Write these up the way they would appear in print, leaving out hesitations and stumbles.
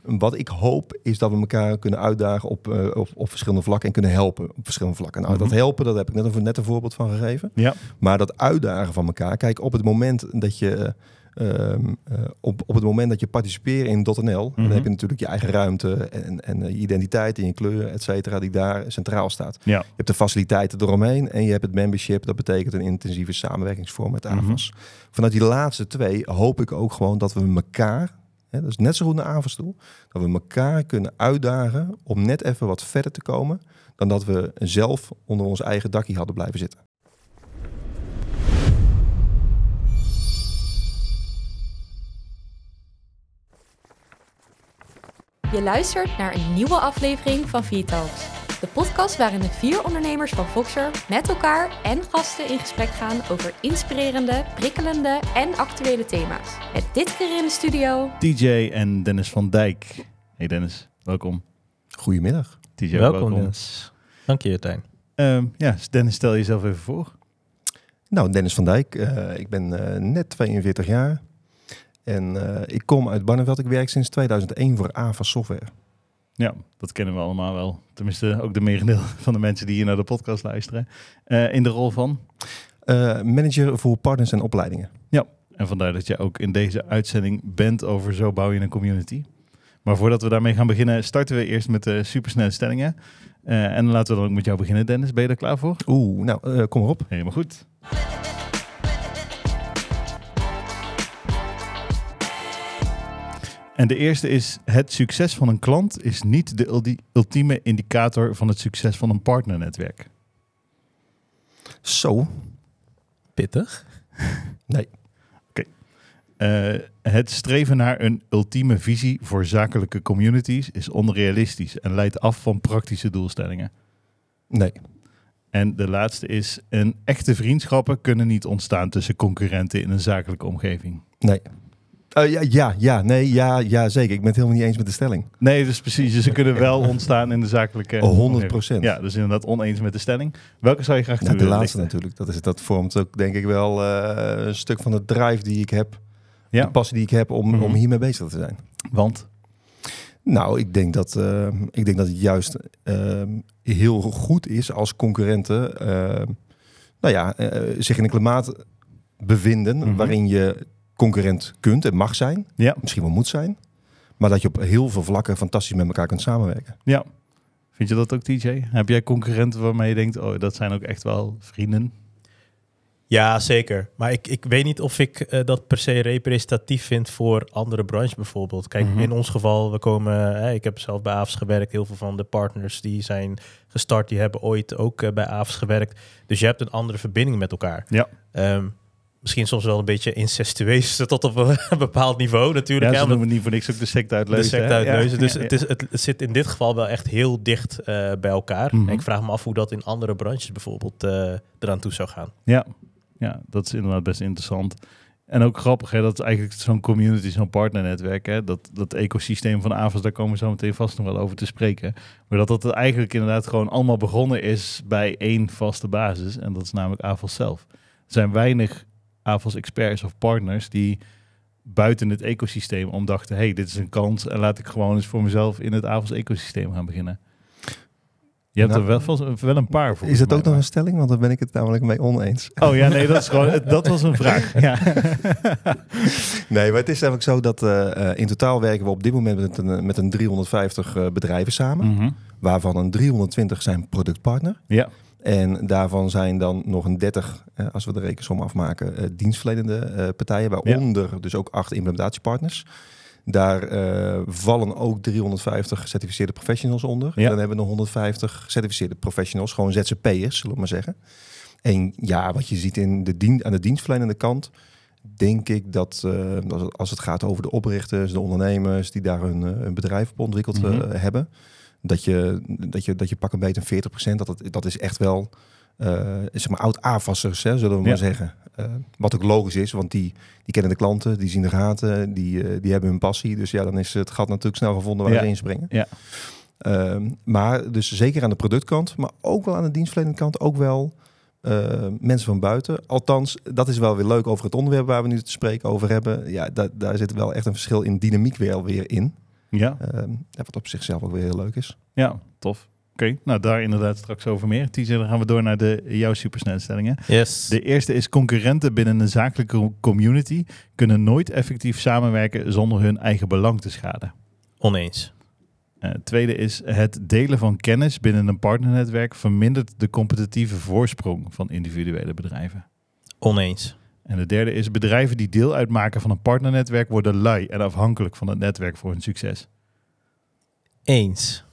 wat ik hoop is dat we elkaar kunnen uitdagen op verschillende vlakken en kunnen helpen op verschillende vlakken. Nou, dat helpen, dat heb ik net een voorbeeld van gegeven. Ja. Maar dat uitdagen van elkaar, kijk, op het moment dat je op het moment dat je participeert in .nl, dan heb je natuurlijk je eigen ruimte en je identiteit en je kleur, et cetera, die daar centraal staat. Ja. Je hebt de faciliteiten eromheen en je hebt het membership. Dat betekent een intensieve samenwerkingsvorm met AVAS. Vanuit die laatste twee hoop ik ook gewoon dat we elkaar, dat is net zo goed naar AVAS toe, dat we elkaar kunnen uitdagen om net even wat verder te komen dan dat we zelf onder ons eigen dakje hadden blijven zitten. Je luistert naar een nieuwe aflevering van V-Talks. De podcast waarin de 4 ondernemers van Voxer met elkaar en gasten in gesprek gaan over inspirerende, prikkelende en actuele thema's. Met dit keer in de studio TJ en Dennis van Dijk. Hey Dennis, welkom. Goedemiddag. TJ, welkom Dennis. Dank je, Tijn. Dennis, stel jezelf even voor. Nou, Dennis van Dijk. Ik ben net 42 jaar. En ik kom uit Barneveld. Ik werk sinds 2001 voor AVAS Software. Ja, dat kennen we allemaal wel. Tenminste, ook de merendeel van de mensen die hier naar de podcast luisteren. In de rol van? Manager voor partners en opleidingen. Ja, en vandaar dat je ook in deze uitzending bent over zo bouw je een community. Maar voordat we daarmee gaan beginnen, starten we eerst met de supersnelle stellingen. En laten we dan ook met jou beginnen, Dennis. Ben je er klaar voor? Kom maar op. Helemaal goed. En de eerste is: het succes van een klant is niet de ultieme indicator van het succes van een partnernetwerk. Zo. Pittig. Nee. Oké. Het streven naar een ultieme visie voor zakelijke communities is onrealistisch en leidt af van praktische doelstellingen. Nee. En de laatste is: een echte vriendschappen kunnen niet ontstaan tussen concurrenten in een zakelijke omgeving. Nee. Ja, zeker. Ik ben het helemaal niet eens met de stelling. Nee, dus precies. Dus ze kunnen wel ontstaan in de zakelijke 100%. Ja, dus inderdaad oneens met de stelling. Welke zou je graag Nou, de laatste lichten? natuurlijk. Dat vormt ook denk ik wel een stuk van de drive die ik heb. Ja. De passie die ik heb om hiermee bezig te zijn. Want? Nou, ik denk dat het juist heel goed is als concurrenten zich in een klimaat bevinden waarin je concurrent kunt en mag zijn. Ja. Misschien wel moet zijn. Maar dat je op heel veel vlakken fantastisch met elkaar kunt samenwerken. Ja. Vind je dat ook, TJ? Heb jij concurrenten waarmee je denkt, oh, dat zijn ook echt wel vrienden? Ja, zeker. Maar ik weet niet of ik dat per se representatief vind voor andere branches bijvoorbeeld. Kijk, in ons geval, ik heb zelf bij AVAS gewerkt. Heel veel van de partners die zijn gestart, die hebben ooit ook bij AVAS gewerkt. Dus je hebt een andere verbinding met elkaar. Ja. Misschien soms wel een beetje incestueus tot op een bepaald niveau natuurlijk. Ja, ze noemen niet voor niks ook de secte uit Leusden. De secte uit Leusden. Dus ja. Het zit in dit geval wel echt heel dicht bij elkaar. En ik vraag me af hoe dat in andere branches bijvoorbeeld eraan toe zou gaan. Ja, dat is inderdaad best interessant. En ook grappig, hè, dat is eigenlijk zo'n community, zo'n partnernetwerk. Hè, dat ecosysteem van AVAS, daar komen we zo meteen vast nog wel over te spreken. Maar dat eigenlijk inderdaad gewoon allemaal begonnen is bij één vaste basis. En dat is namelijk AVAS zelf. Er zijn weinig AVAS experts of partners die buiten het ecosysteem omdachten, hey, dit is een kans en laat ik gewoon eens voor mezelf in het AVAS ecosysteem gaan beginnen. Je hebt er wel een paar voor. Is het ook nog een stelling? Want daar ben ik het namelijk mee oneens. Oh ja, nee, dat was een vraag. Ja. Nee, maar het is eigenlijk zo dat in totaal werken we op dit moment met een 350 bedrijven samen. Waarvan een 320 zijn productpartner. Ja. En daarvan zijn dan nog een 30, als we de rekensom afmaken, dienstverlenende partijen. Waaronder dus ook 8 implementatiepartners. Daar vallen ook 350 gecertificeerde professionals onder. Ja. En dan hebben we nog 150 gecertificeerde professionals, gewoon ZZP'ers, zullen we maar zeggen. En ja, wat je ziet aan de dienstverlenende kant, denk ik dat als het gaat over de oprichters, de ondernemers die daar hun bedrijf op ontwikkeld hebben, dat je pak een beetje 40%, dat is echt wel zeg maar oud-AVAS'ers, zullen we maar zeggen. Wat ook logisch is, want die kennen de klanten, die zien de gaten, die hebben hun passie. Dus ja, dan is het gat natuurlijk snel gevonden waar ze inspringen. Ja. Maar dus zeker aan de productkant, maar ook wel aan de dienstverlenende kant, ook wel mensen van buiten. Althans, dat is wel weer leuk over het onderwerp waar we nu te spreken over hebben. Ja, daar zit wel echt een verschil in dynamiek weer in. Ja, Wat op zichzelf ook weer heel leuk is. ja, tof. Oké, nou daar inderdaad straks over meer. Teaser, dan gaan we door naar jouw supersnelstellingen. Yes. De eerste is: concurrenten binnen een zakelijke community kunnen nooit effectief samenwerken zonder hun eigen belang te schaden. Oneens. Tweede is: het delen van kennis binnen een partnernetwerk vermindert de competitieve voorsprong van individuele bedrijven. Oneens. En de derde is: bedrijven die deel uitmaken van een partnernetwerk worden lui en afhankelijk van het netwerk voor hun succes. Eens.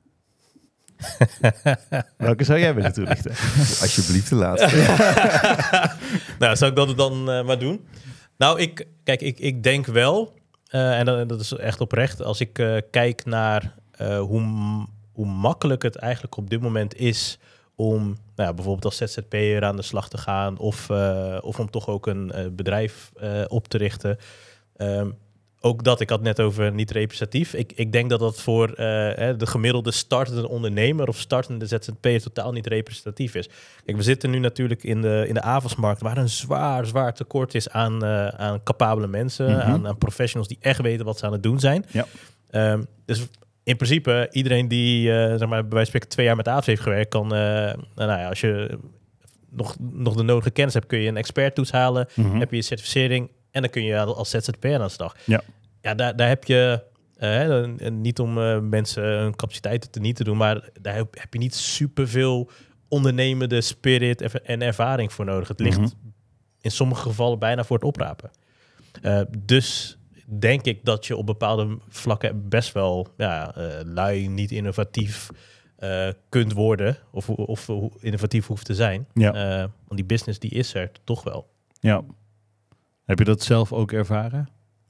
Welke zou jij willen toelichten? Alsjeblieft de laatste. Nou, zou ik dat dan maar doen? Nou, ik denk wel, en dat is echt oprecht, als ik kijk naar hoe makkelijk het eigenlijk op dit moment is om bijvoorbeeld als ZZP'er aan de slag te gaan of om toch ook een bedrijf op te richten. Ook dat, ik had net over niet representatief. Ik denk dat dat voor de gemiddelde startende ondernemer of startende ZZP'er totaal niet representatief is. Kijk, we zitten nu natuurlijk in de avondsmarkt waar een zwaar tekort is aan capabele mensen, aan professionals die echt weten wat ze aan het doen zijn. Ja. Dus in principe, iedereen die bij wijze van spreken 2 jaar met AVS heeft gewerkt, kan, als je nog de nodige kennis hebt, kun je een experttoets halen, heb je je certificering en dan kun je als ZZP'er aan de slag. Ja, daar heb je, niet om mensen hun capaciteiten niet te doen, maar daar heb je niet superveel ondernemende spirit en ervaring voor nodig. Het ligt in sommige gevallen bijna voor het oprapen. Dus denk ik dat je op bepaalde vlakken best wel lui, niet innovatief kunt worden of innovatief hoeft te zijn. Ja. Want die business die is er toch wel. Ja. Heb je dat zelf ook ervaren?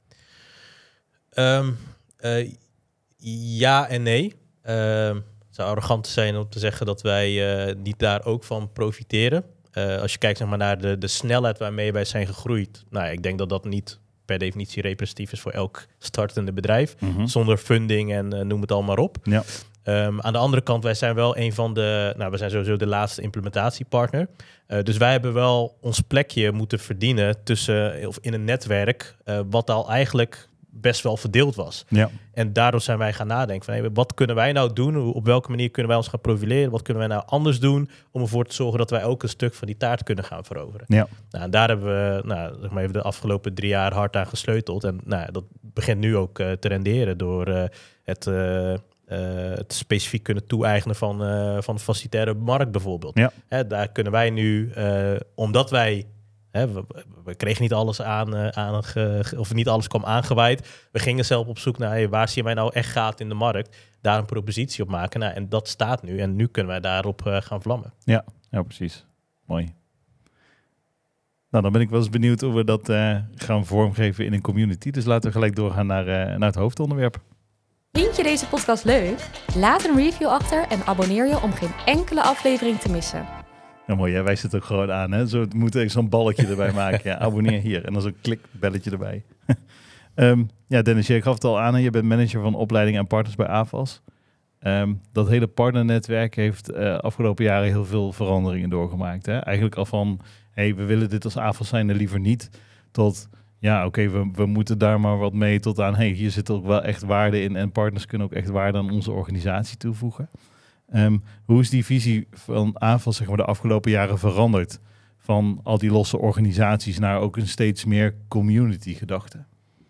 Ja en nee. Het zou arrogant zijn om te zeggen dat wij niet daar ook van profiteren. Als je kijkt naar de snelheid waarmee wij zijn gegroeid. Nou, ik denk dat dat niet per definitie representatief is voor elk startende bedrijf. Zonder funding en noem het al maar op. Ja. Aan de andere kant, wij zijn wel een van we zijn sowieso de laatste implementatiepartner. Dus wij hebben wel ons plekje moeten verdienen in een netwerk wat al eigenlijk best wel verdeeld was. Ja. En daardoor zijn wij gaan nadenken van wat kunnen wij nou doen? Op welke manier kunnen wij ons gaan profileren? Wat kunnen wij nou anders doen om ervoor te zorgen dat wij ook een stuk van die taart kunnen gaan veroveren? Ja. Nou, en daar hebben we even de afgelopen 3 jaar hard aan gesleuteld. En dat begint nu ook te renderen door het specifiek kunnen toe-eigenen van de facilitaire markt bijvoorbeeld. Ja. Daar kunnen wij nu, omdat wij we kregen niet alles of niet alles kwam aangewaaid. We gingen zelf op zoek naar waar zien wij nou echt gaat in de markt. Daar een propositie op maken. Nou, en dat staat nu. En nu kunnen wij daarop gaan vlammen. Ja, precies. Mooi. Nou, dan ben ik wel eens benieuwd hoe we dat gaan vormgeven in een community. Dus laten we gelijk doorgaan naar het hoofdonderwerp. Vind je deze podcast leuk? Laat een review achter en abonneer je om geen enkele aflevering te missen. Ja, mooi. Jij wijst het ook gewoon aan. Hè? Zo moet ik zo'n balletje erbij maken. Ja, abonneer hier. En dan zo'n klikbelletje erbij. Dennis, jij gaf het al aan. Je bent manager van opleiding en partners bij AVAS. Dat hele partnernetwerk heeft afgelopen jaren heel veel veranderingen doorgemaakt. Hè? Eigenlijk al van, we willen dit als AVAS zijn er liever niet. Tot, we moeten daar maar wat mee. Tot aan, hier zit ook wel echt waarde in. En partners kunnen ook echt waarde aan onze organisatie toevoegen. Hoe is die visie van AVAS de afgelopen jaren veranderd? Van al die losse organisaties naar ook een steeds meer community gedachte?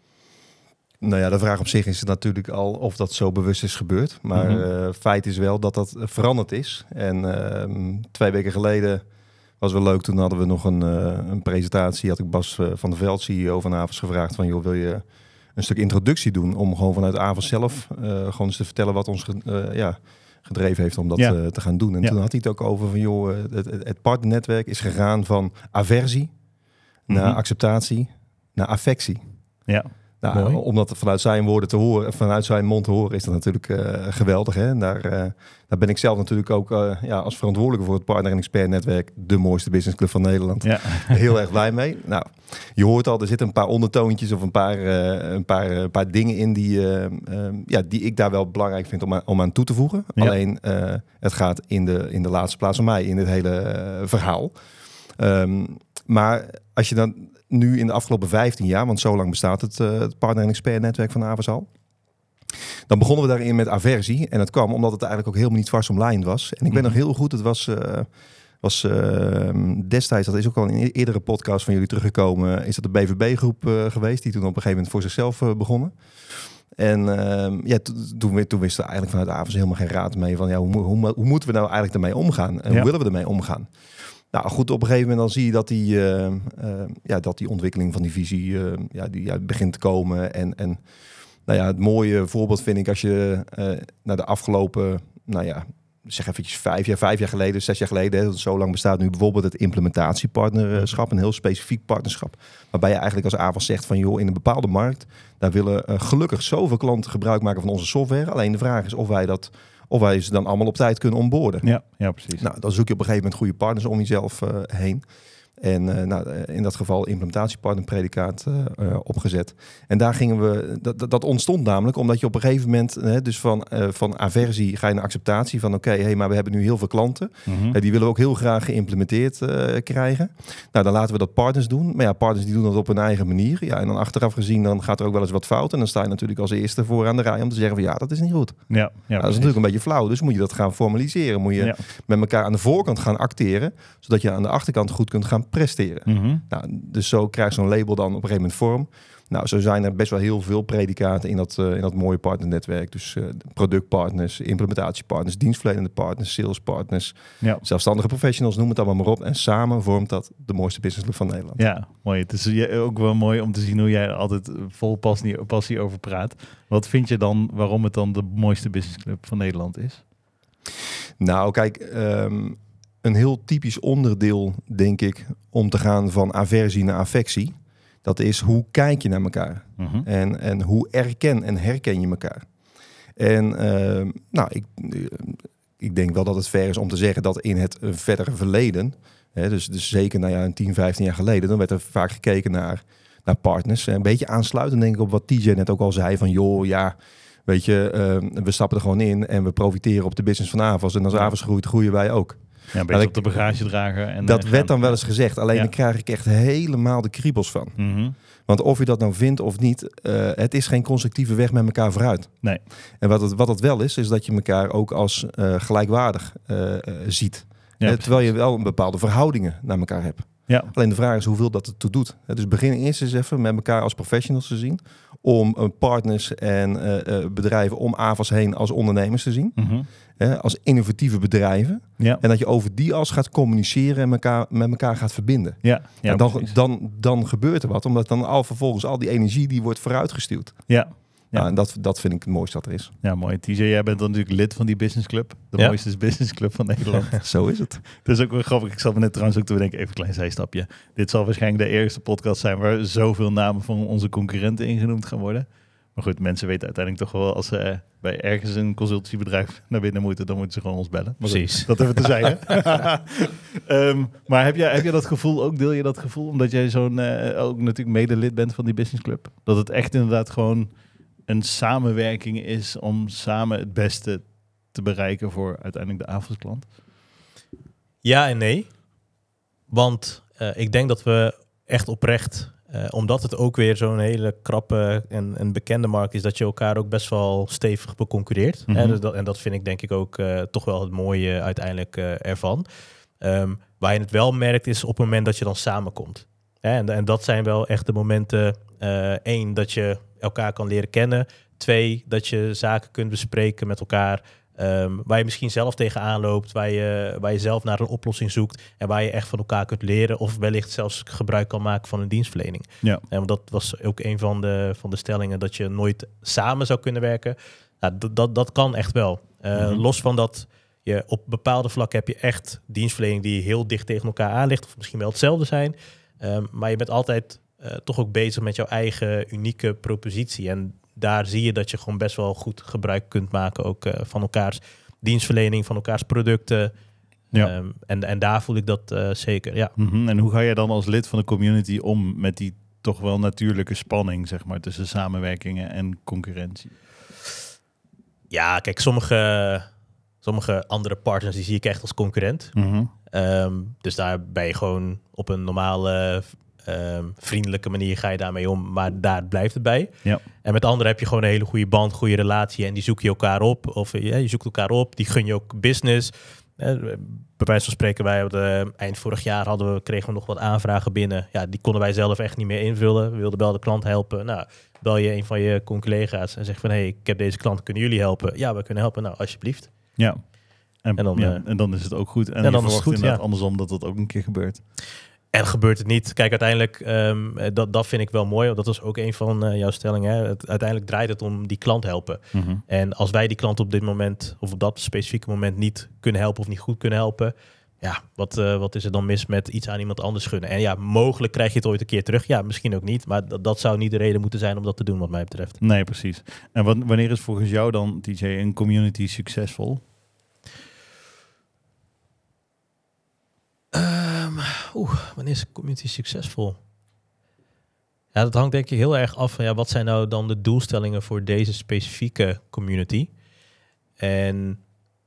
Nou ja, de vraag op zich is natuurlijk al of dat zo bewust is gebeurd. Maar feit is wel dat dat veranderd is. En 2 weken geleden was wel leuk. Toen hadden we nog een presentatie. Had ik Bas van der Veld, CEO van AVAS, gevraagd van, wil je een stuk introductie doen om gewoon vanuit AVAS zelf gewoon eens te vertellen wat ons gedreven heeft om dat te gaan doen. En toen had hij het ook over van, het partnernetwerk is gegaan van aversie naar acceptatie naar affectie. Ja. Nou, om dat vanuit zijn woorden te horen, vanuit zijn mond te horen, is dat natuurlijk geweldig. Hè? En daar ben ik zelf natuurlijk ook als verantwoordelijke voor het partner- en expertnetwerk, de mooiste businessclub van Nederland, heel erg blij mee. Nou, je hoort al, er zitten een paar ondertoontjes of een paar dingen in die ik daar wel belangrijk vind om aan toe te voegen. Ja. Alleen, het gaat in de laatste plaats om mij in dit hele verhaal. Maar als je dan nu in de afgelopen 15 jaar, want zo lang bestaat het partner- en expertnetwerk van AVAS al, Dan begonnen we daarin met aversie. En dat kwam omdat het eigenlijk ook helemaal niet vast-omlijnd was. En ik ben nog heel goed, het was destijds, dat is ook al in een eerdere podcast van jullie teruggekomen, is dat de BVB-groep geweest, die toen op een gegeven moment voor zichzelf begonnen. En toen wisten we eigenlijk vanuit Avers helemaal geen raad mee van hoe moeten we nou eigenlijk ermee omgaan? En hoe willen we ermee omgaan? Nou goed, op een gegeven moment dan zie je dat die ontwikkeling van die visie die begint te komen. En het mooie voorbeeld vind ik als je naar de afgelopen, zeg eventjes 5 jaar geleden, 6 jaar geleden, zo lang bestaat nu bijvoorbeeld het implementatiepartnerschap, een heel specifiek partnerschap, waarbij je eigenlijk als Avas zegt van in een bepaalde markt, daar willen gelukkig zoveel klanten gebruik maken van onze software. Alleen de vraag is of wij ze dan allemaal op tijd kunnen onboarden. Ja, precies. Nou, dan zoek je op een gegeven moment goede partners om jezelf heen. En in dat geval implementatiepartnerpredicaat opgezet. En daar gingen we, dat ontstond namelijk omdat je op een gegeven moment, dus van aversie ga je naar acceptatie van maar we hebben nu heel veel klanten. Die willen we ook heel graag geïmplementeerd krijgen. Nou, dan laten we dat partners doen. Maar partners die doen dat op hun eigen manier. Ja, en dan achteraf gezien, dan gaat er ook wel eens wat fout. En dan sta je natuurlijk als eerste voor aan de rij om te zeggen van dat is niet goed. Ja, dat is natuurlijk een beetje flauw. Dus moet je dat gaan formaliseren. Moet je met elkaar aan de voorkant gaan acteren, zodat je aan de achterkant goed kunt gaan presteren. Nou, dus zo krijgt zo'n label dan op een gegeven moment vorm. Nou, zo zijn er best wel heel veel predicaten in dat mooie partnernetwerk. Dus productpartners, implementatiepartners, dienstverlenende partners, salespartners, zelfstandige professionals, noem het allemaal maar op. En samen vormt dat de mooiste businessclub van Nederland. Ja, mooi. Het is ook wel mooi om te zien hoe jij er altijd vol passie over praat. Wat vind je dan, waarom het dan de mooiste businessclub van Nederland is? Nou, kijk, een heel typisch onderdeel, denk ik, om te gaan van aversie naar affectie. Dat is hoe kijk je naar elkaar. En hoe erken en herken je elkaar. En ik denk wel dat het fair is om te zeggen dat in het verdere verleden, dus zeker een 10, 15 jaar geleden, dan werd er vaak gekeken naar partners. Een beetje aansluitend denk ik op wat TJ net ook al zei van weet je, we stappen er gewoon in en we profiteren op de business van Avas. En als Avas groeit, groeien wij ook. Ja, een beetje op de bagagedrager. En dat werd dan wel eens gezegd. Alleen daar krijg ik echt helemaal de kriebels van. Want of je dat nou vindt of niet, het is geen constructieve weg met elkaar vooruit. Nee. En wat het wel is dat je elkaar ook als gelijkwaardig ziet. Terwijl je wel een bepaalde verhoudingen naar elkaar hebt. Ja. Alleen de vraag is hoeveel dat ertoe doet. Dus begin eerst eens even met elkaar als professionals te zien. Om partners en bedrijven om Avas heen als ondernemers te zien. Als innovatieve bedrijven. Ja. En dat je over die as gaat communiceren en met elkaar gaat verbinden. Ja, en dan gebeurt er wat. Omdat dan al vervolgens al die energie die wordt vooruitgestuwd. Ja. Ja, en dat vind ik het mooiste dat er is. Ja, mooi. TJ, jij bent dan natuurlijk lid van die businessclub. De mooiste businessclub van Nederland. Zo is het. Dat is ook wel grappig. Ik zat me net trouwens ook te bedenken, even een klein zijstapje. Dit zal waarschijnlijk de eerste podcast zijn waar zoveel namen van onze concurrenten ingenoemd gaan worden. Maar goed, mensen weten uiteindelijk toch wel als ze bij ergens een consultancybedrijf naar binnen moeten, dan moeten ze gewoon ons bellen. Maar precies. Goed, dat even te zeggen. Maar heb jij dat gevoel ook? Deel je dat gevoel? Omdat jij ook natuurlijk medelid bent van die businessclub. Dat het echt inderdaad gewoon een samenwerking is om samen het beste te bereiken voor uiteindelijk de Avas klant? Ja en nee. Want ik denk dat we echt oprecht, omdat het ook weer zo'n hele krappe en bekende markt is, dat je elkaar ook best wel stevig beconcurreert. En dat vind ik denk ik ook toch wel het mooie uiteindelijk ervan. Waar je het wel merkt is op het moment dat je dan samenkomt. En dat zijn wel echt de momenten. 1, dat je elkaar kan leren kennen. 2, dat je zaken kunt bespreken met elkaar. Waar je misschien zelf tegenaan loopt. Waar je zelf naar een oplossing zoekt. En waar je echt van elkaar kunt leren. Of wellicht zelfs gebruik kan maken van een dienstverlening. Ja. Want dat was ook een van de stellingen. Dat je nooit samen zou kunnen werken. Nou, dat kan echt wel. Los van dat je op bepaalde vlakken heb je echt dienstverlening die heel dicht tegen elkaar aan ligt. Of misschien wel hetzelfde zijn. Maar je bent altijd toch ook bezig met jouw eigen unieke propositie. En daar zie je dat je gewoon best wel goed gebruik kunt maken ook van elkaars dienstverlening, van elkaars producten. Ja. En daar voel ik dat zeker, ja. En hoe ga je dan als lid van de community om met die toch wel natuurlijke spanning, zeg maar, tussen samenwerkingen en concurrentie? Ja, kijk, sommige andere partners die zie ik echt als concurrent. Dus daar ben je gewoon op een normale vriendelijke manier ga je daarmee om, maar daar blijft het bij. Ja. En met anderen heb je gewoon een hele goede band, goede relatie en die zoek je elkaar op. Of je zoekt elkaar op, die gun je ook business. Bij wijze van spreken, eind vorig jaar kregen we nog wat aanvragen binnen. Ja, die konden wij zelf echt niet meer invullen. We wilden wel de klant helpen. Nou, bel je een van je collega's en zeg van, hey, ik heb deze klant, kunnen jullie helpen? Ja, we kunnen helpen. Nou, alsjeblieft. Ja. En dan is het ook goed. En dan is het goed, inderdaad andersom dat ook een keer gebeurt. En gebeurt het niet. Kijk, uiteindelijk, dat vind ik wel mooi. Dat was ook een van jouw stellingen. Hè. Uiteindelijk draait het om die klant helpen. Mm-hmm. En als wij die klant op dit moment, of op dat specifieke moment niet kunnen helpen of niet goed kunnen helpen, ja, wat is er dan mis met iets aan iemand anders gunnen? En ja, mogelijk krijg je het ooit een keer terug. Ja, misschien ook niet. Maar dat zou niet de reden moeten zijn om dat te doen, wat mij betreft. Nee, precies. En wanneer is volgens jou dan, TJ, een community succesvol? Wanneer is een community succesvol? Ja, dat hangt denk ik heel erg af van wat zijn nou dan de doelstellingen voor deze specifieke community. En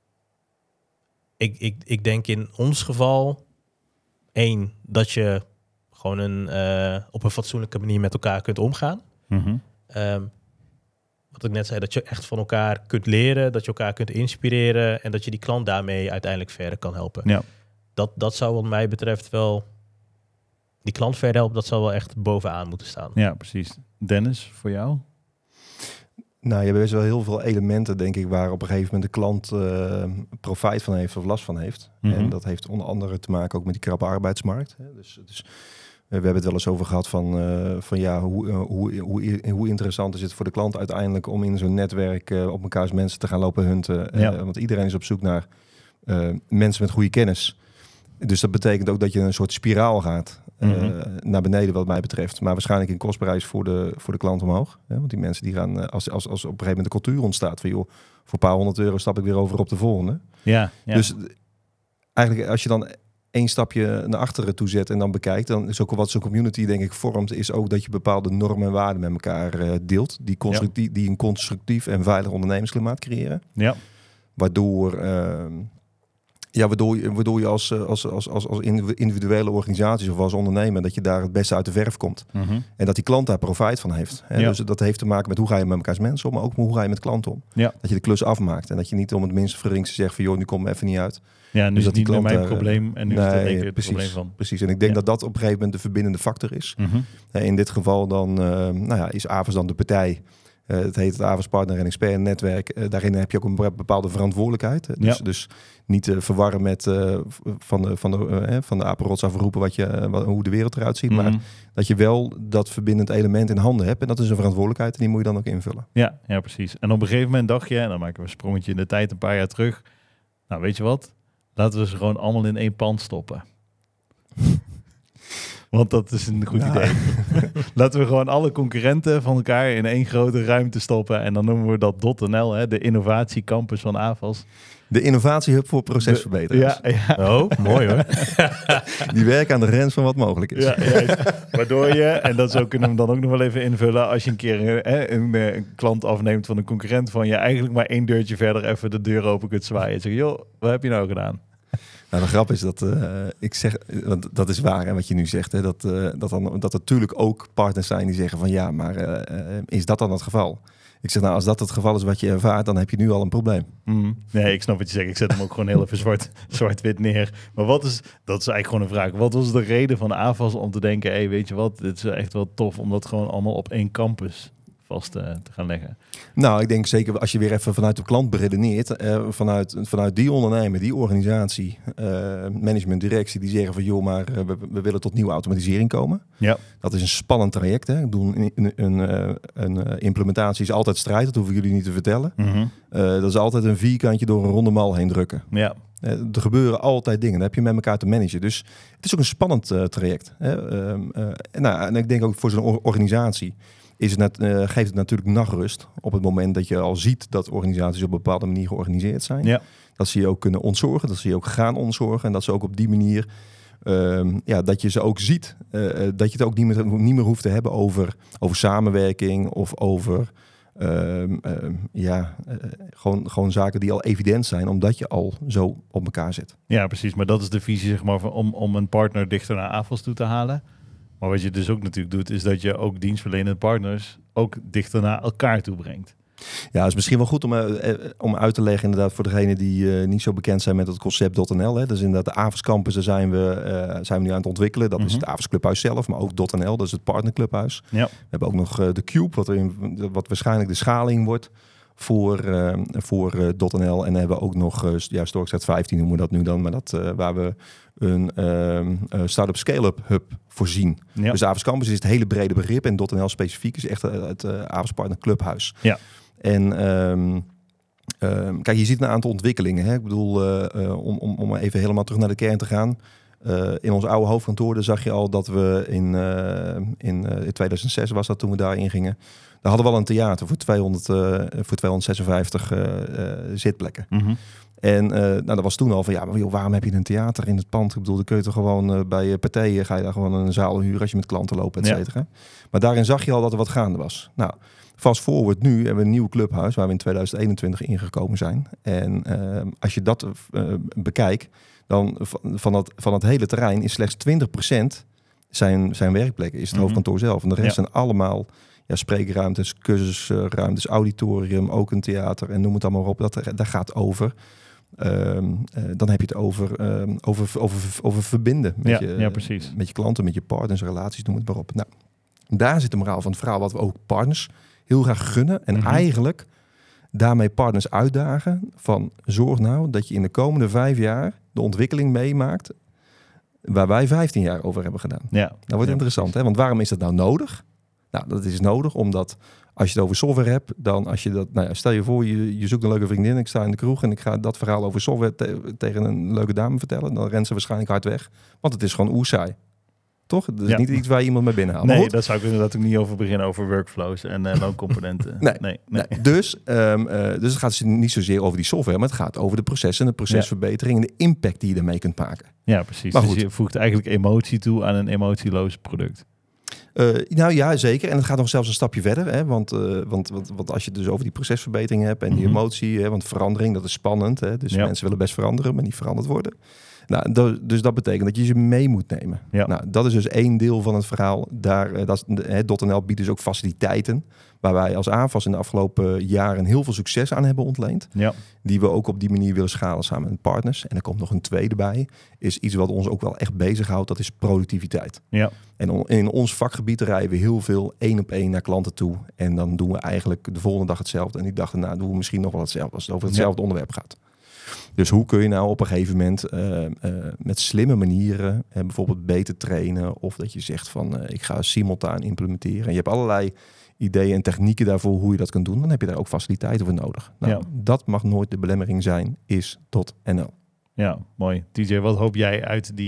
ik denk in ons geval, 1, dat je gewoon op een fatsoenlijke manier met elkaar kunt omgaan. Mm-hmm. Wat ik net zei, dat je echt van elkaar kunt leren, dat je elkaar kunt inspireren en dat je die klant daarmee uiteindelijk verder kan helpen. Ja. Dat zou wat mij betreft wel, die klant verder helpen, dat zou wel echt bovenaan moeten staan. Ja, precies. Dennis, voor jou? Nou, je hebt best wel heel veel elementen, denk ik, waar op een gegeven moment de klant profijt van heeft of last van heeft. Mm-hmm. En dat heeft onder andere te maken ook met die krappe arbeidsmarkt. Hè. Dus we hebben het wel eens over gehad van ja, hoe interessant is het voor de klant uiteindelijk om in zo'n netwerk op mekaars mensen te gaan lopen hunten. Ja. Want iedereen is op zoek naar mensen met goede kennis. Dus dat betekent ook dat je een soort spiraal gaat naar beneden wat mij betreft. Maar waarschijnlijk in kostprijs voor de klant omhoog. Hè? Want die mensen die gaan, als op een gegeven moment de cultuur ontstaat van joh, voor een paar €100 stap ik weer over op de volgende. Ja. Dus eigenlijk als je dan 1 stapje naar achteren toe zet en dan bekijkt, dan is ook wat zo'n community denk ik vormt, is ook dat je bepaalde normen en waarden met elkaar deelt. Die een constructief en veilig ondernemersklimaat creëren. Ja. Waardoor je als individuele organisaties of als ondernemer, dat je daar het beste uit de verf komt. Mm-hmm. En dat die klant daar profijt van heeft. Hè? Ja. Dus dat heeft te maken met hoe ga je met elkaars mensen om, maar ook hoe ga je met klanten om. Ja. Dat je de klus afmaakt en dat je niet om het minste geringste zegt van joh, nu komt even niet uit. Ja, nu Dus is dat het die niet meer klant mijn probleem en nu is het in één keer het precies, probleem van. Precies, en ik denk dat op een gegeven moment de verbindende factor is. Mm-hmm. In dit geval dan is Avas dan de partij. Het heet het Avas Partner en Expert Netwerk. Daarin heb je ook een bepaalde verantwoordelijkheid. Dus niet verwarren met van de apenrots afroepen hoe de wereld eruit ziet. Mm-hmm. Maar dat je wel dat verbindend element in handen hebt. En dat is een verantwoordelijkheid en die moet je dan ook invullen. Ja, precies. En op een gegeven moment dacht je, en dan maken we een sprongetje in de tijd een paar jaar terug. Nou, weet je wat? Laten we ze gewoon allemaal in 1 pand stoppen. Want dat is een goed idee. Laten we gewoon alle concurrenten van elkaar in 1 grote ruimte stoppen. En dan noemen we dat .nl, de innovatiecampus van Avas. De innovatiehub voor procesverbetering. Ja. Oh, mooi hoor. Die werken aan de grens van wat mogelijk is. Ja, waardoor je, en dat zo kunnen we dan ook nog wel even invullen, als je een keer een klant afneemt van een concurrent van je, eigenlijk maar 1 deurtje verder even de deur open kunt zwaaien. En zeggen, joh, wat heb je nou gedaan? Nou, de grap is dat ik zeg, want dat is waar, hè, wat je nu zegt, hè, dat er natuurlijk ook partners zijn die zeggen van ja, maar is dat dan het geval? Ik zeg, nou, als dat het geval is wat je ervaart, dan heb je nu al een probleem. Nee, ik snap wat je zegt. Ik zet hem ook gewoon heel even zwart-wit neer. Maar dat is eigenlijk gewoon een vraag. Wat was de reden van Avas om te denken, hey, weet je wat, dit is echt wel tof om dat gewoon allemaal op 1 campus vast te gaan leggen? Nou, ik denk zeker als je weer even vanuit de klant beredeneert, vanuit die ondernemer, die organisatie, management, directie, die zeggen van joh, maar we willen tot nieuwe automatisering komen. Ja. Dat is een spannend traject. Hè? Ik bedoel, een implementatie is altijd strijd, dat hoeven jullie niet te vertellen. Mm-hmm. Dat is altijd een vierkantje door een ronde mal heen drukken. Ja. Er gebeuren altijd dingen. Dan heb je met elkaar te managen. Dus het is ook een spannend traject. En ik denk ook voor zo'n organisatie geeft het natuurlijk nachtrust op het moment dat je al ziet dat organisaties op een bepaalde manier georganiseerd zijn. Ja. Dat ze je ook kunnen ontzorgen, dat ze je ook gaan ontzorgen en dat ze ook op die manier, dat je ze ook ziet. Dat je het ook niet meer hoeft te hebben over samenwerking of over gewoon zaken die al evident zijn, omdat je al zo op elkaar zit. Ja, precies. Maar dat is de visie, zeg maar, om een partner dichter naar Avas toe te halen. Maar wat je dus ook natuurlijk doet, is dat je ook dienstverlenende partners ook dichter naar elkaar toe brengt. Ja, het is misschien wel goed om uit te leggen inderdaad voor degenen die niet zo bekend zijn met het concept.nl. Hè. Dus inderdaad de Avas Campus, daar zijn we nu aan het ontwikkelen. Dat is het Avas Clubhuis zelf, maar ook .nl, dat is het partnerclubhuis. Ja. We hebben ook nog de Cube, wat waarschijnlijk de schaling wordt voor .nl. En dan hebben we ook nog, Storkstraat 15 noemen we dat nu dan, maar waar we een Startup Scale-up Hub voorzien. Ja. Dus Avas Campus is het hele brede begrip en .nl specifiek is echt het Avas Partner Clubhuis. Ja. En kijk, je ziet een aantal ontwikkelingen. Hè? Ik bedoel, om even helemaal terug naar de kern te gaan. In ons oude hoofdkantoor daar zag je al dat we in 2006 was dat toen we daarin gingen. Daar hadden we al een theater voor 256 zitplekken. Mm-hmm. En dat was toen al van, maar joh, waarom heb je een theater in het pand? Ik bedoel, dan kun je toch gewoon bij partijen ga je daar gewoon een zaal huren als je met klanten loopt, et cetera. Ja. Maar daarin zag je al dat er wat gaande was. Nou, fast forward nu hebben we een nieuw clubhuis waar we in 2021 ingekomen zijn. En als je dat bekijkt, dan van het hele terrein is slechts 20% zijn werkplekken, is het hoofdkantoor zelf. En de rest zijn allemaal spreekruimtes, cursusruimtes, auditorium, ook een theater en noem het allemaal op. Daar gaat over. Dan heb je het over verbinden met je klanten, met je partners, relaties, noem het maar op. Nou, daar zit de moraal van het verhaal, wat we ook partners heel graag gunnen. En eigenlijk daarmee partners uitdagen van zorg nou dat je in de komende 5 jaar de ontwikkeling meemaakt waar wij 15 jaar over hebben gedaan. Ja. Dat wordt interessant, hè? Want waarom is dat nou nodig? Nou, dat is nodig omdat als je het over software hebt, dan als je dat, stel je voor, je zoekt een leuke vriendin, ik sta in de kroeg en ik ga dat verhaal over software tegen een leuke dame vertellen, dan rent ze waarschijnlijk hard weg, want het is gewoon oerzaai. Toch? Dat is niet iets waar je iemand mee binnenhaalt. Nee, daar zou ik inderdaad ook niet over beginnen, over workflows en loopcomponenten. Nee. Dus het gaat niet zozeer over die software, maar het gaat over de processen, de procesverbetering en de impact die je ermee kunt maken. Ja, precies. Maar dus je voegt eigenlijk emotie toe aan een emotieloos product. Nou ja, zeker. En het gaat nog zelfs een stapje verder. Hè? Want als je het dus over die procesverbetering hebt en die emotie, hè, want verandering, dat is spannend. Hè? Dus mensen willen best veranderen, maar niet veranderd worden. Nou, dus dat betekent dat je ze mee moet nemen. Ja. Nou, dat is dus één deel van het verhaal. .nl biedt dus ook faciliteiten waar wij als Avas in de afgelopen jaren heel veel succes aan hebben ontleend. Ja. Die we ook op die manier willen schalen samen met partners. En er komt nog een tweede bij. Is iets wat ons ook wel echt bezighoudt. Dat is productiviteit. Ja. En in ons vakgebied rijden we heel veel 1-op-1 naar klanten toe. En dan doen we eigenlijk de volgende dag hetzelfde. En die dag daarna doen we misschien nog wel hetzelfde als het over hetzelfde onderwerp gaat. Dus hoe kun je nou op een gegeven moment met slimme manieren bijvoorbeeld beter trainen, of dat je zegt van ik ga simultaan implementeren. En je hebt allerlei ideeën en technieken daarvoor hoe je dat kunt doen. Dan heb je daar ook faciliteiten voor nodig. Nou, dat mag nooit de belemmering zijn, is .nl. Ja, mooi. TJ, wat hoop jij uit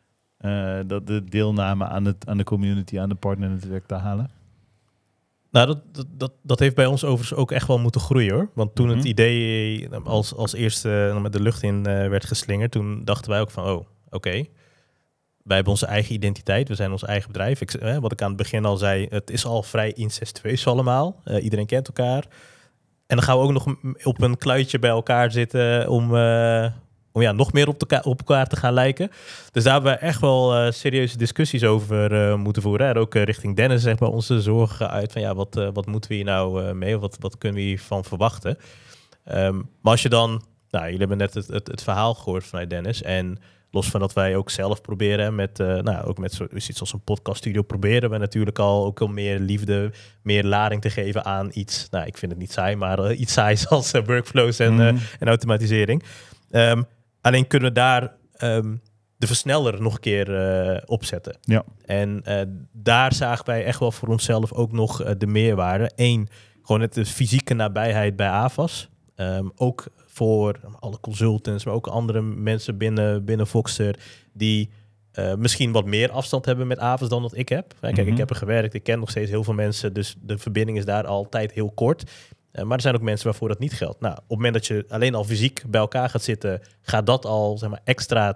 de deelname aan de community, aan de partnernetwerk te halen? Nou, dat heeft bij ons overigens ook echt wel moeten groeien, hoor. Want toen het idee als eerste met de lucht in werd geslingerd, toen dachten wij ook van, oké. Wij hebben onze eigen identiteit, we zijn ons eigen bedrijf. Wat ik aan het begin al zei, het is al vrij incestueus allemaal. Iedereen kent elkaar. En dan gaan we ook nog op een kluitje bij elkaar zitten om nog meer op elkaar te gaan lijken. Dus daar hebben we echt wel serieuze discussies over moeten voeren. En ook richting Dennis, zeg maar, onze zorgen uit van wat moeten we hier nou mee? Wat kunnen we hiervan verwachten? Maar als je dan, jullie hebben net het verhaal gehoord vanuit Dennis. En los van dat wij ook zelf proberen met zoiets als een podcaststudio proberen we natuurlijk ook al meer liefde, meer lading te geven aan iets. Nou, ik vind het niet saai, maar iets saais als workflows en automatisering. Alleen kunnen we daar de versneller nog een keer opzetten. Ja. En daar zagen wij echt wel voor onszelf ook nog de meerwaarde. 1, gewoon de fysieke nabijheid bij Avas. Ook voor alle consultants, maar ook andere mensen binnen Voxer die misschien wat meer afstand hebben met Avas dan dat ik heb. Kijk, ik heb er gewerkt, ik ken nog steeds heel veel mensen, dus de verbinding is daar altijd heel kort. Maar er zijn ook mensen waarvoor dat niet geldt. Nou, op het moment dat je alleen al fysiek bij elkaar gaat zitten, gaat dat al extra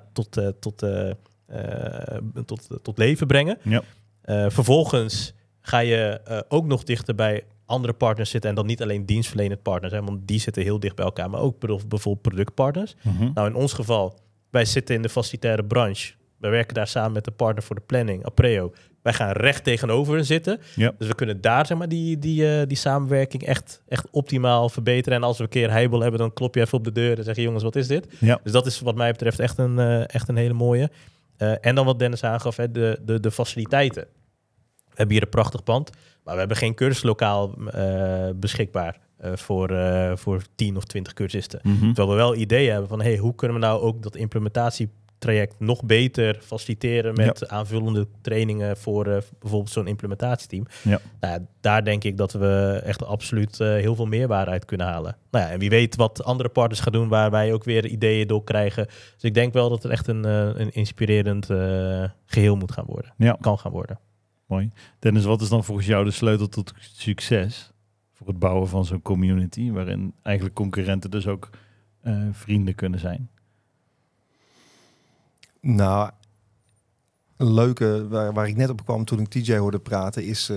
tot leven brengen. Ja. Vervolgens ga je ook nog dichter bij andere partners zitten en dan niet alleen dienstverlenend partners, want die zitten heel dicht bij elkaar, maar ook bijvoorbeeld productpartners. Nou, in ons geval, wij zitten in de facilitaire branche. wij werken daar samen met de partner voor de planning, Apreo. Wij gaan recht tegenover zitten. Ja. Dus we kunnen daar zeg maar, die samenwerking echt optimaal verbeteren. En als we een keer heibel hebben, dan klop je even op de deur en zeg je, jongens, wat is dit? Ja. Dus dat is wat mij betreft echt een hele mooie. En dan wat Dennis aangaf, hè, de faciliteiten. We hebben hier een prachtig pand, maar we hebben geen cursuslokaal beschikbaar voor 10 of 20 cursisten. Terwijl we wel ideeën hebben van, hoe kunnen we nou ook dat implementatietraject nog beter faciliteren met aanvullende trainingen voor bijvoorbeeld zo'n implementatieteam. Ja. Nou, daar denk ik dat we echt absoluut heel veel meerwaarde uit kunnen halen. Nou ja, en wie weet wat andere partners gaan doen waar wij ook weer ideeën door krijgen. Dus ik denk wel dat het echt een inspirerend geheel moet gaan worden. Ja. Kan gaan worden. Mooi. Dennis, wat is dan volgens jou de sleutel tot succes voor het bouwen van zo'n community, waarin eigenlijk concurrenten dus ook vrienden kunnen zijn? Nou, een leuke waar ik net op kwam toen ik TJ hoorde praten is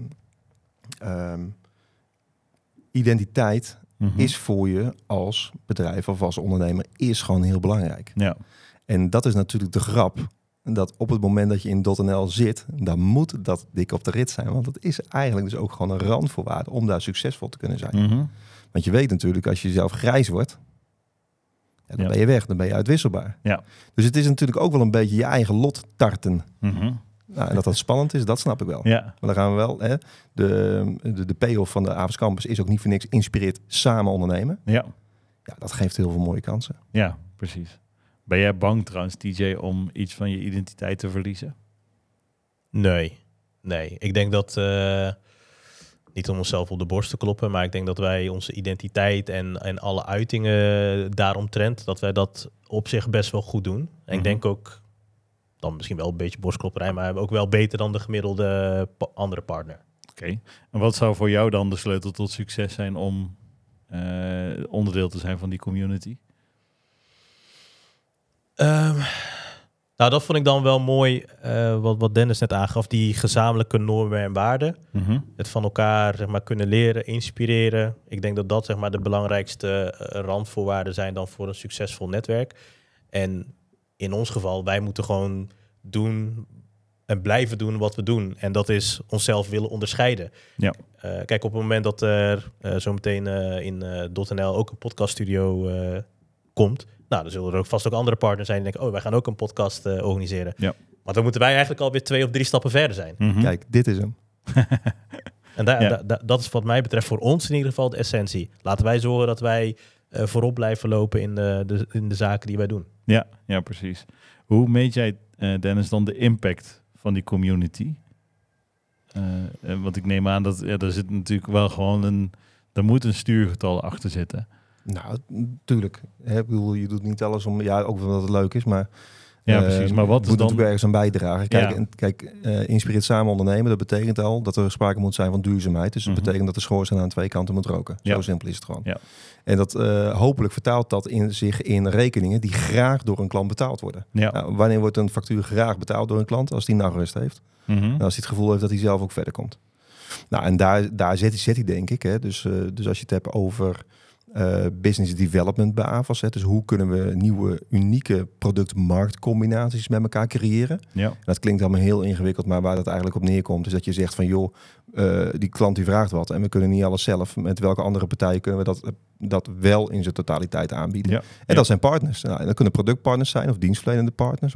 identiteit is voor je als bedrijf of als ondernemer is gewoon heel belangrijk. Ja. En dat is natuurlijk de grap. Dat op het moment dat je in .nl zit, dan moet dat dik op de rit zijn. Want dat is eigenlijk dus ook gewoon een randvoorwaarde om daar succesvol te kunnen zijn. Want je weet natuurlijk, als je zelf grijs wordt, dan ben je weg, dan ben je uitwisselbaar. Ja. Dus het is natuurlijk ook wel een beetje je eigen lot tarten. Nou, en dat spannend is, dat snap ik wel. Ja. Maar dan gaan we wel. Hè, de payoff van de Avas Campus is ook niet voor niks inspireert samen ondernemen. Ja. Ja, dat geeft heel veel mooie kansen. Ja, precies. Ben jij bang trouwens, TJ, om iets van je identiteit te verliezen? Nee. Ik denk dat, niet om onszelf op de borst te kloppen, maar ik denk dat wij onze identiteit en alle uitingen daaromtrent, dat wij dat op zich best wel goed doen. En ik denk ook, dan misschien wel een beetje borstklopperij, maar ook wel beter dan de gemiddelde andere partner. Oké. En wat zou voor jou dan de sleutel tot succes zijn om onderdeel te zijn van die community? Nou, dat vond ik dan wel mooi, wat Dennis net aangaf, die gezamenlijke normen en waarden. Het van elkaar zeg maar, kunnen leren, inspireren. Ik denk dat dat zeg maar, de belangrijkste randvoorwaarden zijn dan voor een succesvol netwerk. En in ons geval, wij moeten gewoon doen en blijven doen wat we doen. En dat is onszelf willen onderscheiden. Ja. Kijk, op het moment dat er zometeen in .nl ook een podcaststudio komt, nou, dan zullen er ook vast ook andere partners zijn die denken, wij gaan ook een podcast organiseren. Ja. Maar dan moeten wij eigenlijk alweer 2 of 3 stappen verder zijn. Kijk, dit is hem. En dat is wat mij betreft voor ons in ieder geval de essentie. Laten wij zorgen dat wij voorop blijven lopen in de zaken die wij doen. Ja, precies. Hoe meet jij, Dennis, dan de impact van die community? Want ik neem aan dat er zit natuurlijk wel gewoon er moet een stuurgetal achter zitten. Nou, natuurlijk. Ik bedoel, je doet niet alles om, ook omdat het leuk is, maar ja, precies. Maar wat is dan natuurlijk ergens aan bijdragen? Kijk, inspireert samen ondernemen. Dat betekent al dat er sprake moet zijn van duurzaamheid. Dus dat betekent dat de schoorsteen aan 2 kanten moet roken. Zo simpel is het gewoon. Ja. En dat hopelijk vertaalt dat zich in rekeningen die graag door een klant betaald worden. Ja. Nou, wanneer wordt een factuur graag betaald door een klant? Als die nachtrust heeft. Nou, als hij het gevoel heeft dat hij zelf ook verder komt. Nou, en daar zet hij denk ik. Hè. Dus als je het hebt over business development bij Avas. Dus hoe kunnen we nieuwe, unieke product-marktcombinaties met elkaar creëren? Ja. En dat klinkt allemaal heel ingewikkeld, maar waar dat eigenlijk op neerkomt is dat je zegt van joh, die klant die vraagt wat en we kunnen niet alles zelf. Met welke andere partijen kunnen we dat wel in zijn totaliteit aanbieden? Ja. En dat zijn partners. Nou, en dat kunnen productpartners zijn of dienstverlenende partners.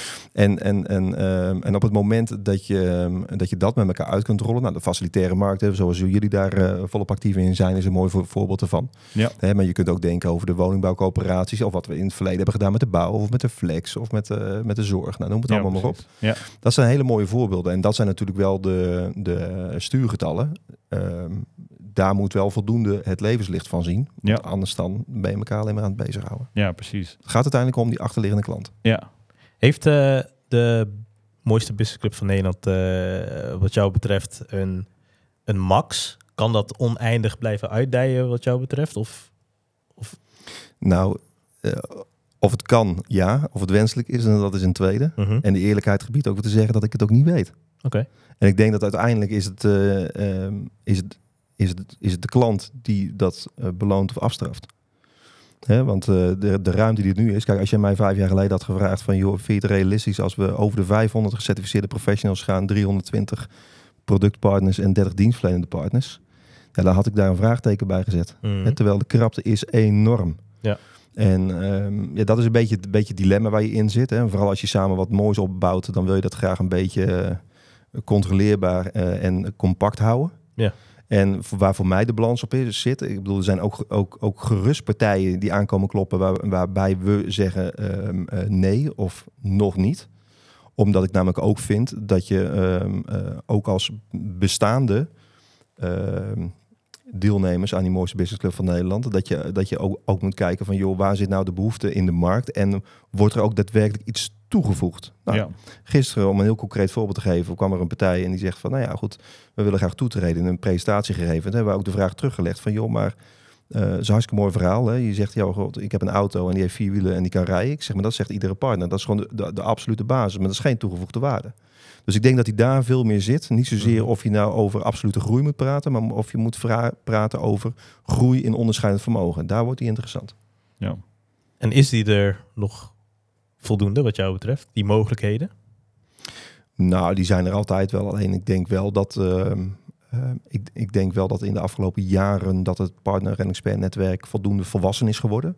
En op het moment dat je dat met elkaar uit kunt rollen, nou, de facilitaire markt, zoals jullie daar volop actief in zijn, is een mooi voorbeeld ervan. Ja. Maar je kunt ook denken over de woningbouwcoöperaties of wat we in het verleden hebben gedaan met de bouw of met de flex of met de zorg. Nou, noem het allemaal maar op. Ja. Dat zijn hele mooie voorbeelden. En dat zijn natuurlijk wel de stuurgetallen. Daar moet wel voldoende het levenslicht van zien. Ja. Anders dan ben je elkaar alleen maar aan het bezighouden. Ja, precies. Het gaat uiteindelijk om die achterliggende klant. Ja. Heeft de mooiste businessclub van Nederland wat jou betreft een max? Kan dat oneindig blijven uitdijen wat jou betreft? Of? Nou, of het kan, ja. Of het wenselijk is, en dat is een tweede. En de eerlijkheid gebiedt ook te zeggen dat ik het ook niet weet. Okay. En ik denk dat uiteindelijk is het de klant die dat beloont of afstraft. Want de ruimte die er nu is... Kijk, als je mij 5 jaar geleden had gevraagd van... joh, vind je het realistisch als we over de 500 gecertificeerde professionals gaan... 320 productpartners en 30 dienstverlenende partners... Ja, dan had ik daar een vraagteken bij gezet. Terwijl de krapte is enorm. Ja. En dat is een beetje het dilemma waar je in zit. Hè. En vooral als je samen wat moois opbouwt... dan wil je dat graag een beetje controleerbaar en compact houden. Ja. En waar voor mij de balans op zit... Ik bedoel, er zijn ook gerust partijen die aankomen kloppen... waarbij we zeggen nee of nog niet. Omdat ik namelijk ook vind dat je ook als bestaande... deelnemers aan die mooiste business club van Nederland... dat je ook moet kijken van... joh, waar zit nou de behoefte in de markt... en wordt er ook daadwerkelijk iets toegevoegd? Nou, Gisteren, om een heel concreet voorbeeld te geven... kwam er een partij en die zegt van... nou ja, goed, we willen graag toetreden... in een presentatie gegeven. En hebben we ook de vraag teruggelegd van... joh, maar dat is een hartstikke mooi verhaal. Hè? Je zegt, ja, god, ik heb een auto en die heeft 4 wielen... en die kan rijden. Ik zeg, maar dat zegt iedere partner. Dat is gewoon de absolute basis, maar dat is geen toegevoegde waarde. Dus ik denk dat hij daar veel meer zit. Niet zozeer of je nou over absolute groei moet praten... maar of je moet praten over groei in onderscheidend vermogen. Daar wordt hij interessant. Ja. En is die er nog voldoende wat jou betreft? Die mogelijkheden? Nou, die zijn er altijd wel. Alleen ik denk wel dat... ik denk wel dat in de afgelopen jaren... dat het partner- en expertnetwerk voldoende volwassen is geworden.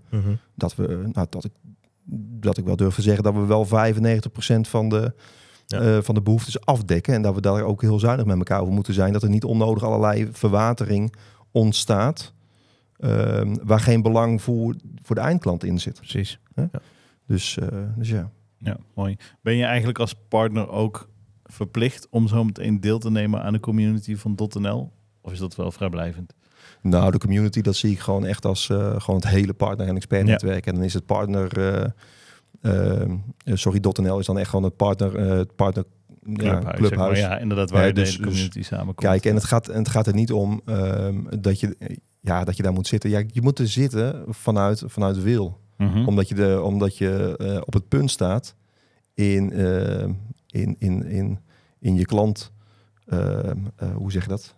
Dat ik wel durf te zeggen... dat we wel 95% van de behoeftes afdekken. En dat we daar ook heel zuinig met elkaar over moeten zijn. Dat er niet onnodig allerlei verwatering ontstaat. Waar geen belang voor de eindklant in zit. Precies. Ja. Dus ja. Ja, mooi. Ben je eigenlijk als partner ook verplicht om zo meteen deel te nemen aan de community van .nl? Of is dat wel vrijblijvend? Nou, de community, dat zie ik gewoon echt als gewoon het hele partner- en expertnetwerk. Ja. En dan is het partner... .nl is dan echt gewoon het partner Clubhuis. Clubhuis. Zeg maar. Ja, inderdaad, waar de hele community samenkomt. Kijk, en het gaat er niet om dat je daar moet zitten. Ja, je moet er zitten vanuit wil. Mm-hmm. Omdat je op het punt staat in je klant. Hoe zeg je dat?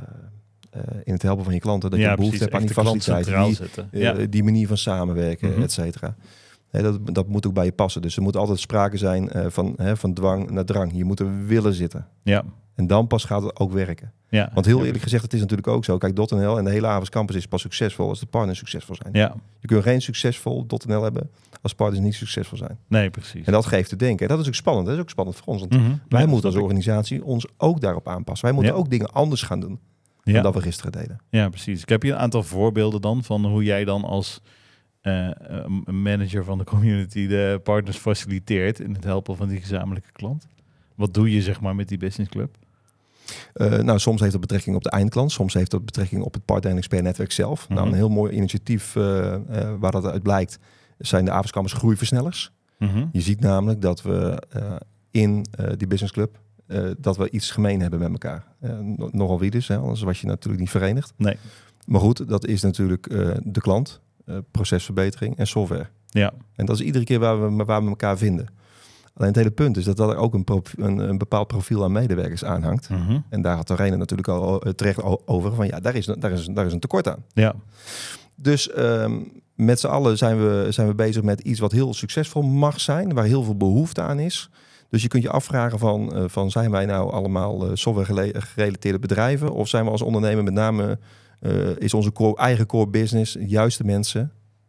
In het helpen van je klanten. Dat je behoefte hebt aan die faciliteiten. Die manier van samenwerken, et cetera. Dat moet ook bij je passen. Dus er moet altijd sprake zijn van dwang naar drang. Je moet er willen zitten. Ja. En dan pas gaat het ook werken. Ja. Want heel eerlijk gezegd, het is natuurlijk ook zo. Kijk, .nl en de hele Avas Campus is pas succesvol als de partners succesvol zijn. Ja. Je kunt geen succesvol .nl hebben als partners niet succesvol zijn. Nee, precies. En dat geeft te denken. En dat is ook spannend. Dat is ook spannend voor ons. Want wij moeten als organisatie ons ook daarop aanpassen. Wij moeten ook dingen anders gaan doen dan dat we gisteren deden. Ja, precies. Ik heb hier een aantal voorbeelden dan van hoe jij dan als manager van de community de partners faciliteert in het helpen van die gezamenlijke klant. Wat doe je zeg maar met die business club? Soms heeft dat betrekking op de eindklant. Soms heeft dat betrekking op het partner- en expertnetwerk zelf. Nou, een heel mooi initiatief waar dat uit blijkt zijn de Avas Campus groeiversnellers. Je ziet namelijk dat we in die business club dat we iets gemeen hebben met elkaar. Nogal wie dus, anders was je natuurlijk niet verenigd. Nee. Maar goed, dat is natuurlijk de klant, procesverbetering en software. Ja. En dat is iedere keer waar we elkaar vinden. Alleen het hele punt is dat er ook een bepaald profiel aan medewerkers aanhangt. En daar had Rene natuurlijk al terecht over. Van ja, daar is een tekort aan. Ja. Dus met z'n allen zijn we bezig met iets wat heel succesvol mag zijn. Waar heel veel behoefte aan is. Dus je kunt je afvragen van zijn wij nou allemaal software gerelateerde bedrijven? Of zijn we als ondernemer met name, is onze eigen core business juist de mensen...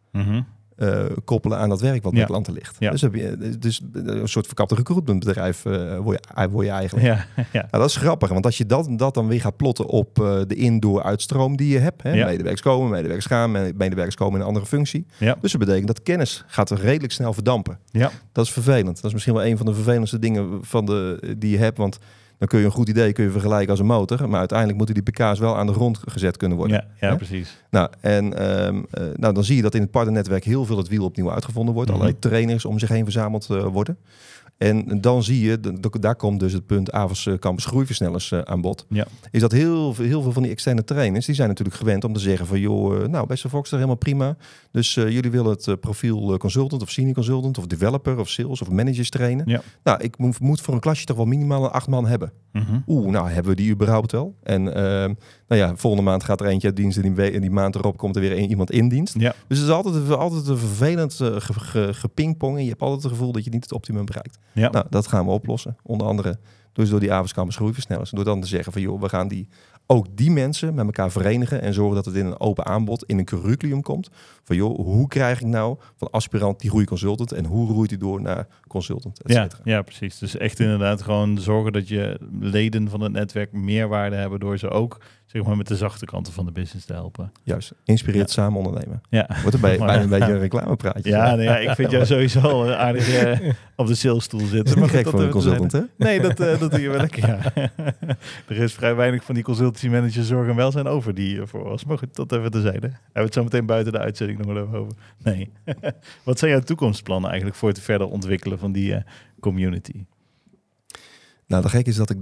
koppelen aan dat werk wat bij klanten ligt. Ja. Dus heb je een soort verkapte recruitmentbedrijf word je eigenlijk. Ja. Nou, dat is grappig, want als je dat dan weer gaat plotten op de in-door-uitstroom die je hebt. Hè? Ja. Medewerkers komen, medewerkers gaan, medewerkers komen in een andere functie. Ja. Dus dat betekent dat kennis gaat redelijk snel verdampen. Ja. Dat is vervelend. Dat is misschien wel een van de vervelendste dingen die je hebt, want dan kun je een goed idee vergelijken als een motor. Maar uiteindelijk moeten die pk's wel aan de grond gezet kunnen worden. Ja, precies. Nou, en dan zie je dat in het partnernetwerk heel veel het wiel opnieuw uitgevonden wordt. Allerlei trainers om zich heen verzameld worden. En dan zie je, daar komt dus het punt Avos Campus Groeiversnellers aan bod. Ja. Is dat heel veel van die externe trainers, die zijn natuurlijk gewend om te zeggen van joh, nou beste Voxer, helemaal prima. Dus jullie willen het profiel consultant of senior consultant of developer of sales of managers trainen. Ja. Nou, ik moet voor een klasje toch wel minimaal 8 man hebben. Nou hebben we die überhaupt wel? En nou ja, volgende maand gaat er eentje uit dienst en die maand erop komt er weer iemand in dienst. Ja. Dus het is altijd een vervelend gepingpong en je hebt altijd het gevoel dat je niet het optimum bereikt. Ja. Nou, dat gaan we oplossen. Onder andere dus door die Avos Campus Groeiversnellers. Door dan te zeggen van joh, we gaan die mensen met elkaar verenigen en zorgen dat het in een open aanbod, in een curriculum komt. Van joh, hoe krijg ik nou van aspirant die groeiconsultant en hoe roeit hij door naar consultant, et cetera. Ja, precies. Dus echt inderdaad gewoon zorgen dat je leden van het netwerk meerwaarde hebben door ze ook zeg maar met de zachte kanten van de business te helpen. Juist, inspireert samen ondernemen. Ja. Wordt er bijna een beetje een reclamepraatje. Ja, nee, ja, ik vind jou sowieso al aardig op de salesstoel zitten. Dat is niet gek voor een consultant, hè? Nee, dat doe je wel lekker, ja. Er is vrij weinig van die consultancy managers zorg en welzijn over die voor was. Maar goed, dat even terzijde. Hebben we het zo meteen buiten de uitzending nog wel even over. Nee. Wat zijn jouw toekomstplannen eigenlijk voor het verder ontwikkelen van die community? Nou, het gekke is dat ik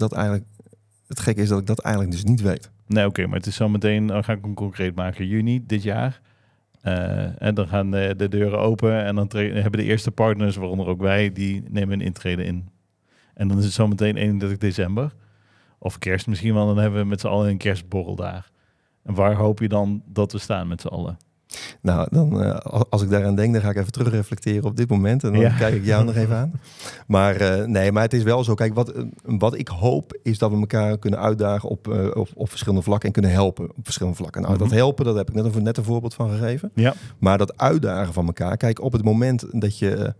dat eigenlijk dus niet weet. Nee, oké, maar het is zo meteen, dan ga ik hem concreet maken. Juni dit jaar. En dan gaan de deuren open en dan hebben de eerste partners, waaronder ook wij, die nemen een intrede in. En dan is het zo meteen 31 december. Of kerst misschien wel, dan hebben we met z'n allen een kerstborrel daar. En waar hoop je dan dat we staan met z'n allen? Nou, dan, als ik daaraan denk, dan ga ik even terugreflecteren op dit moment. En dan kijk ik jou nog even aan. Maar nee, maar het is wel zo. Kijk, wat ik hoop is dat we elkaar kunnen uitdagen op verschillende vlakken en kunnen helpen op verschillende vlakken. Nou, dat helpen, dat heb ik net een voorbeeld van gegeven. Ja. Maar dat uitdagen van elkaar. Kijk, op het moment dat je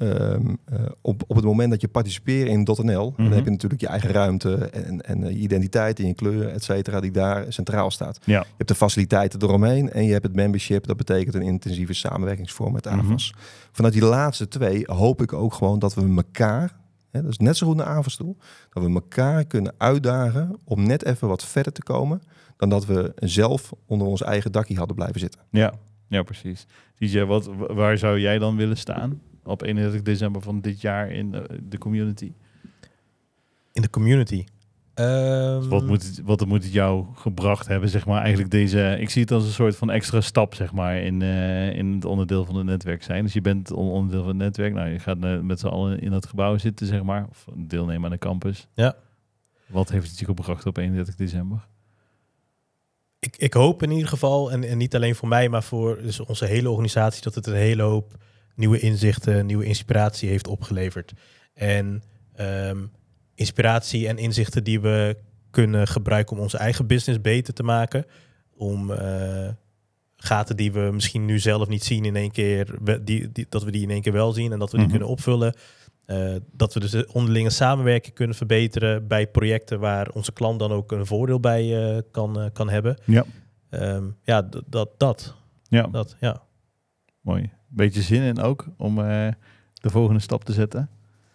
op het moment dat je participeert in .nl, dan heb je natuurlijk je eigen ruimte en je identiteit en je kleur, et cetera, die daar centraal staat. Ja. Je hebt de faciliteiten eromheen en je hebt het membership. Dat betekent een intensieve samenwerkingsvorm met Avos. Vanuit die laatste twee hoop ik ook gewoon dat we elkaar, dat is net zo goed naar Avos toe, dat we elkaar kunnen uitdagen om net even wat verder te komen dan dat we zelf onder ons eigen dakje hadden blijven zitten. Ja, precies. DJ, waar zou jij dan willen staan op 31 december van dit jaar in de community? In de community? Wat moet het jou gebracht hebben, zeg maar, eigenlijk deze... Ik zie het als een soort van extra stap, zeg maar, in het onderdeel van het netwerk zijn. Dus je bent onderdeel van het netwerk. Nou, je gaat met z'n allen in dat gebouw zitten, zeg maar. Of deelnemen aan de campus. Ja. Wat heeft het je gebracht op 31 december? Ik hoop in ieder geval, en niet alleen voor mij, maar voor dus onze hele organisatie, dat het een hele hoop nieuwe inzichten, nieuwe inspiratie heeft opgeleverd. En inspiratie en inzichten die we kunnen gebruiken om onze eigen business beter te maken. Om gaten die we misschien nu zelf niet zien in één keer, dat we die in één keer wel zien en dat we die kunnen opvullen. Dat we dus de onderlinge samenwerking kunnen verbeteren bij projecten waar onze klant dan ook een voordeel bij kan hebben. Ja, dat. Mooi. Beetje zin in ook om de volgende stap te zetten?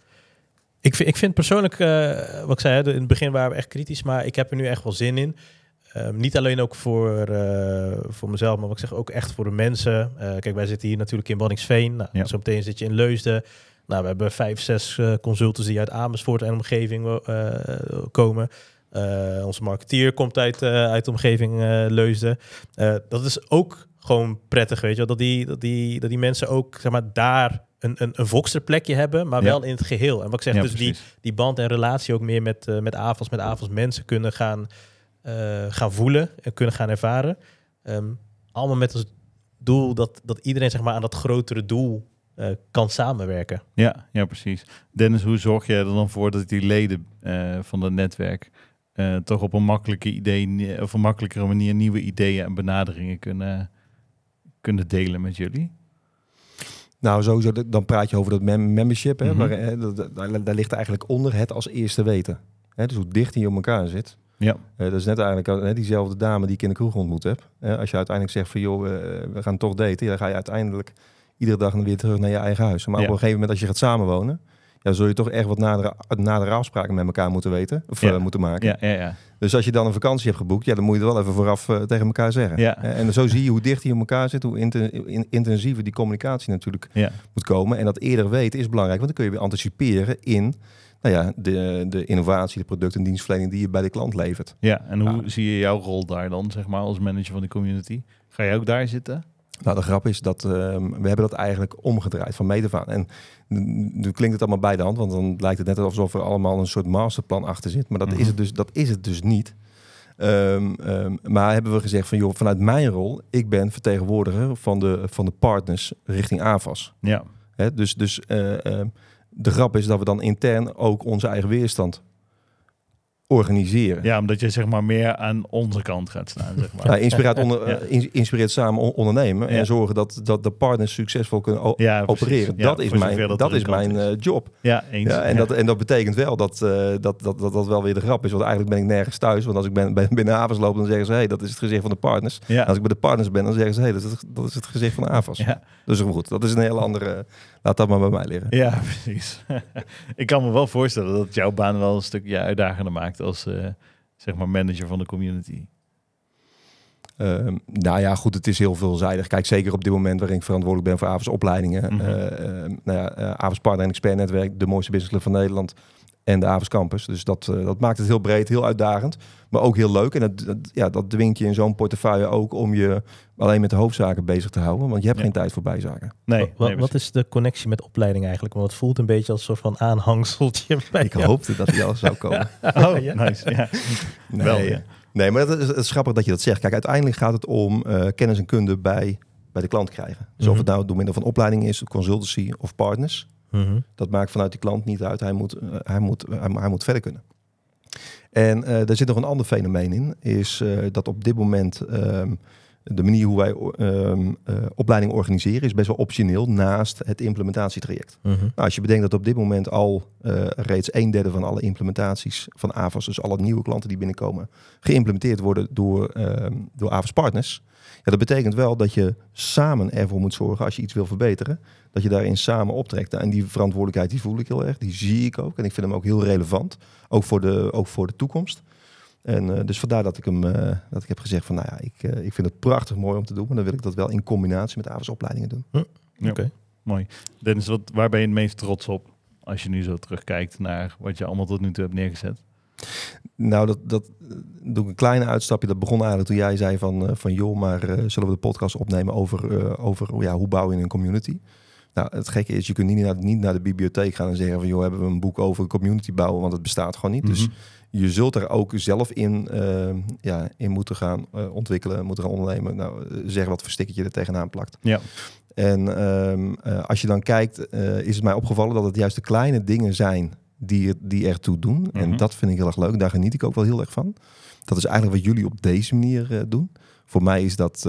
Ik vind persoonlijk, wat ik zei, in het begin waren we echt kritisch, maar ik heb er nu echt wel zin in. Niet alleen ook voor mezelf, maar wat ik zeg ook echt voor de mensen. Kijk, wij zitten hier natuurlijk in Waddinxveen. Nou, zo meteen zit je in Leusden. Nou, we hebben 5, 6 consultants die uit Amersfoort en omgeving komen. Onze marketeer komt uit de omgeving Leusden. Dat is ook gewoon prettig, weet je wel. Dat die mensen ook, zeg maar, daar een Voxer plekje hebben, maar wel in het geheel. En wat ik zeg, dus die band en relatie ook meer met Avos mensen kunnen gaan voelen en kunnen gaan ervaren. Allemaal met als doel dat iedereen, zeg maar, aan dat grotere doel kan samenwerken. Ja, precies. Dennis, hoe zorg jij er dan voor dat die leden van het netwerk toch op een makkelijkere manier nieuwe ideeën en benaderingen kunnen delen met jullie? Nou, sowieso, dan praat je over dat membership. Hè, daar ligt eigenlijk onder het als eerste weten. Hè, dus hoe dicht je op elkaar zit. Ja. Dat is net eigenlijk diezelfde dame die ik in de kroeg ontmoet heb. Als je uiteindelijk zegt van joh, we gaan toch daten. Dan ga je uiteindelijk iedere dag weer terug naar je eigen huis. Maar op een gegeven moment als je gaat samenwonen. ja, zul je toch echt wat nadere afspraken met elkaar moeten weten. Of moeten maken. Ja. Dus als je dan een vakantie hebt geboekt, ja, dan moet je het wel even vooraf tegen elkaar zeggen. Ja. En zo zie je hoe dicht die op elkaar zit, hoe intensiever die communicatie natuurlijk moet komen. En dat eerder weten is belangrijk, want dan kun je weer anticiperen in de innovatie, de product- en dienstverlening die je bij de klant levert. Ja, en hoe zie je jouw rol daar dan, zeg maar, als manager van de community? Ga jij ook daar zitten? Nou, de grap is dat we hebben dat eigenlijk omgedraaid van meet af aan. En nu klinkt het allemaal bij de hand, want dan lijkt het net alsof er allemaal een soort masterplan achter zit. Maar dat is het dus niet. Maar hebben we gezegd van, joh, vanuit mijn rol, ik ben vertegenwoordiger van de partners richting AVAS. Ja. Dus de grap is dat we dan intern ook onze eigen weerstand organiseren. Ja, omdat je zeg maar meer aan onze kant gaat staan, zeg maar. Inspireert samen ondernemen en zorgen dat de partners succesvol kunnen opereren. Ja, dat is mijn job. Ja, eens. Ja, en dat betekent wel dat wel weer de grap is. Want eigenlijk ben ik nergens thuis. Want als ik binnen AVAS loop, dan zeggen ze, hey, dat is het gezicht van de partners. Ja. Als ik bij de partners ben, dan zeggen ze, hey, dat is het gezicht van de AVAS. Ja. Dus goed, dat is een hele andere... Laat dat maar bij mij liggen. Ja, precies. Ik kan me wel voorstellen dat jouw baan wel een stukje uitdagender maakt als zeg maar manager van de community. Nou ja, goed, het is heel veelzijdig. Kijk, zeker op dit moment waarin ik verantwoordelijk ben voor AVAS opleidingen. AVAS Partner en Expert Netwerk, de mooiste businessclub van Nederland. En de AVAS Campus. Dus dat maakt het heel breed, heel uitdagend. Maar ook heel leuk. En dat dwingt je in zo'n portefeuille ook om je alleen met de hoofdzaken bezig te houden. Want je hebt geen tijd voor bijzaken. Nee, wat is de connectie met opleiding eigenlijk? Want het voelt een beetje als een soort van aanhangseltje. Ik hoopte dat die al zou komen. Nice. Ja. Nee, maar het is grappig dat je dat zegt. Kijk, uiteindelijk gaat het om kennis en kunde bij de klant krijgen. Dus of het nou door middel van opleiding is, consultancy of partners. Dat maakt vanuit die klant niet uit. Hij moet verder kunnen. En daar zit nog een ander fenomeen in. Is dat op dit moment de manier hoe wij opleiding organiseren is best wel optioneel naast het implementatietraject. Nou, als je bedenkt dat op dit moment al reeds 1/3 van alle implementaties van AVAS, dus alle nieuwe klanten die binnenkomen, geïmplementeerd worden door AVAS partners. Ja, dat betekent wel dat je samen ervoor moet zorgen, als je iets wil verbeteren, dat je daarin samen optrekt. En die verantwoordelijkheid die voel ik heel erg, die zie ik ook. En ik vind hem ook heel relevant, ook voor de toekomst. En dus vandaar dat ik heb gezegd van, ik vind het prachtig mooi om te doen, maar dan wil ik dat wel in combinatie met AVAS opleidingen doen. Oké. Mooi. Dennis, waar ben je het meest trots op als je nu zo terugkijkt naar wat je allemaal tot nu toe hebt neergezet? Nou, dat doe ik een kleine uitstapje. Dat begon eigenlijk toen jij zei van joh, maar zullen we de podcast opnemen over hoe bouw je een community? Nou, het gekke is, je kunt niet naar de bibliotheek gaan en zeggen van joh, hebben we een boek over community bouwen, want het bestaat gewoon niet. Dus je zult er ook zelf in moeten gaan ontwikkelen, moeten gaan ondernemen. Nou, zeg wat voor stickertje er tegenaan plakt. Ja. En als je dan kijkt, is het mij opgevallen dat het juist de kleine dingen zijn die ertoe doen. En dat vind ik heel erg leuk. Daar geniet ik ook wel heel erg van. Dat is eigenlijk wat jullie op deze manier doen. Voor mij is dat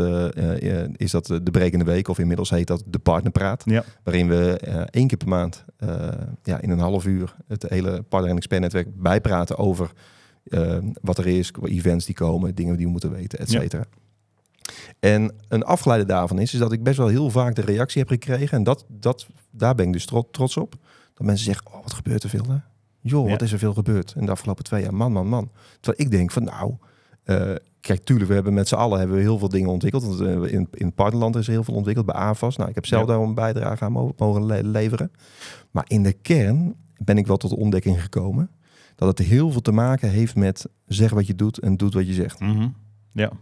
de Brekende Week, of inmiddels heet dat de Partnerpraat. Ja. Waarin we 1 keer per maand in een half uur het hele Partner- en Expert-netwerk bijpraten over wat er is, events die komen, dingen die we moeten weten, et cetera. Ja. En een afgeleide daarvan is dat ik best wel heel vaak de reactie heb gekregen. En daar ben ik dus trots op. Dat mensen zeggen, oh, wat gebeurt er veel, hè? Joh, wat is er veel gebeurd in de afgelopen 2 jaar. Man. Terwijl ik denk van, kijk, tuurlijk, we hebben met z'n allen heel veel dingen ontwikkeld. Want in het partnerland is er heel veel ontwikkeld. Bij AVAS, ik heb zelf daar een bijdrage aan mogen leveren. Maar in de kern ben ik wel tot de ontdekking gekomen dat het heel veel te maken heeft met zeg wat je doet en doet wat je zegt. Ja.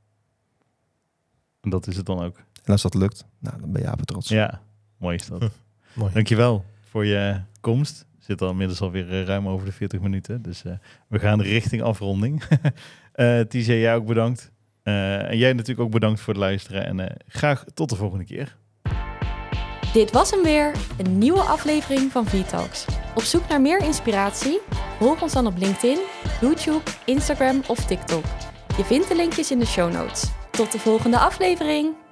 En dat is het dan ook. En als dat lukt, dan ben je apen trots. Ja, mooi is dat. Mooi. Dankjewel voor je komst. We zitten al inmiddels alweer ruim over de 40 minuten. Dus we gaan richting afronding. TJ, jij ook bedankt. En jij natuurlijk ook bedankt voor het luisteren. En graag tot de volgende keer. Dit was hem weer. Een nieuwe aflevering van V-Talks. Op zoek naar meer inspiratie? Volg ons dan op LinkedIn, YouTube, Instagram of TikTok. Je vindt de linkjes in de show notes. Tot de volgende aflevering!